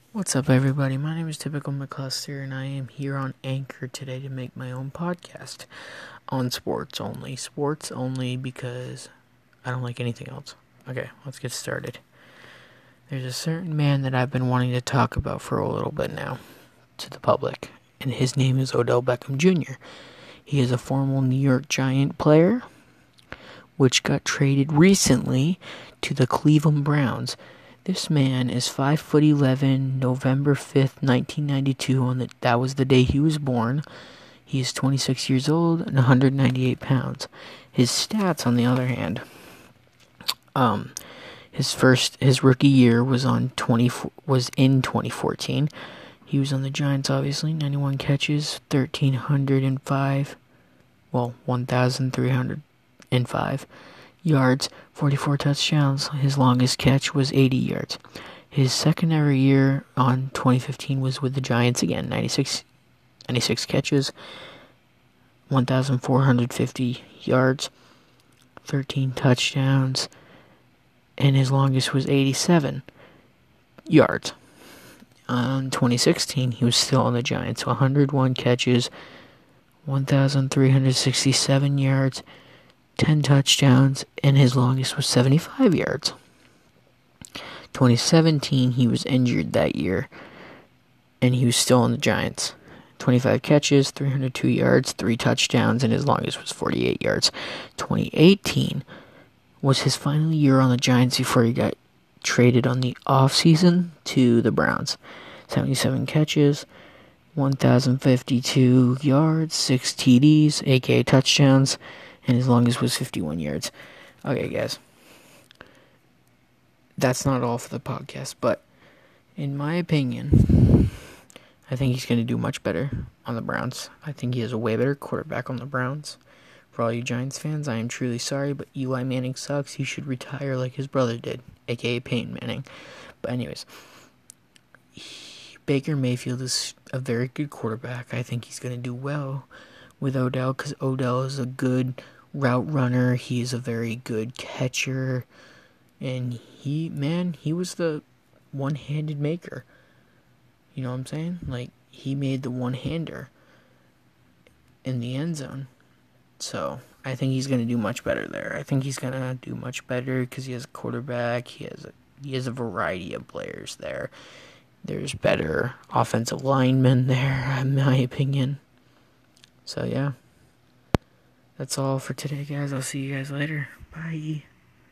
What's up, everybody? My name is Typical McCluster, and I am here on Anchor today to make my own podcast on sports only. Sports only because I don't like anything else. Okay, let's get started. There's a certain man that I've been wanting to talk about for a little bit now to the public, and his name is Odell Beckham Jr. He is a former New York Giant player, which got traded recently to the Cleveland Browns. This man is 5'11", November 5th, 1992. That was the day he was born. He is 26 years old and 198 pounds. His stats, on the other hand, his rookie year was in 2014. He was on the Giants, obviously. 91 catches, 1,305 yards, 44 touchdowns. His longest catch was 80 yards. His secondary year on 2015 was with the Giants again. 96 catches, 1,450 yards, 13 touchdowns, and his longest was 87 yards. On 2016, he was still on the Giants. 101 catches, 1,367 yards, 10 touchdowns, and his longest was 75 yards. 2017, he was injured that year, and he was still on the Giants. 25 catches, 302 yards, 3 touchdowns, and his longest was 48 yards. 2018 was his final year on the Giants before he got traded on the offseason to the Browns. 77 catches, 1,052 yards, 6 TDs, aka touchdowns, and his longest was 51 yards. Okay, guys. That's not all for the podcast, but in my opinion, I think he's going to do much better on the Browns. I think he has a way better quarterback on the Browns. For all you Giants fans, I am truly sorry, but Eli Manning sucks. He should retire like his brother did, aka Peyton Manning. But anyways, Baker Mayfield is a very good quarterback. I think he's going to do well with Odell because Odell is a good route runner. He is a very good catcher, and he was the one-handed maker. You know what I'm saying? Like, he made the one-hander in the end zone. So I think he's going to do much better there. I think he's going to do much better because he has a quarterback. He has a variety of players there. There's better offensive linemen there, in my opinion. So yeah. That's all for today, guys. I'll see you guys later. Bye.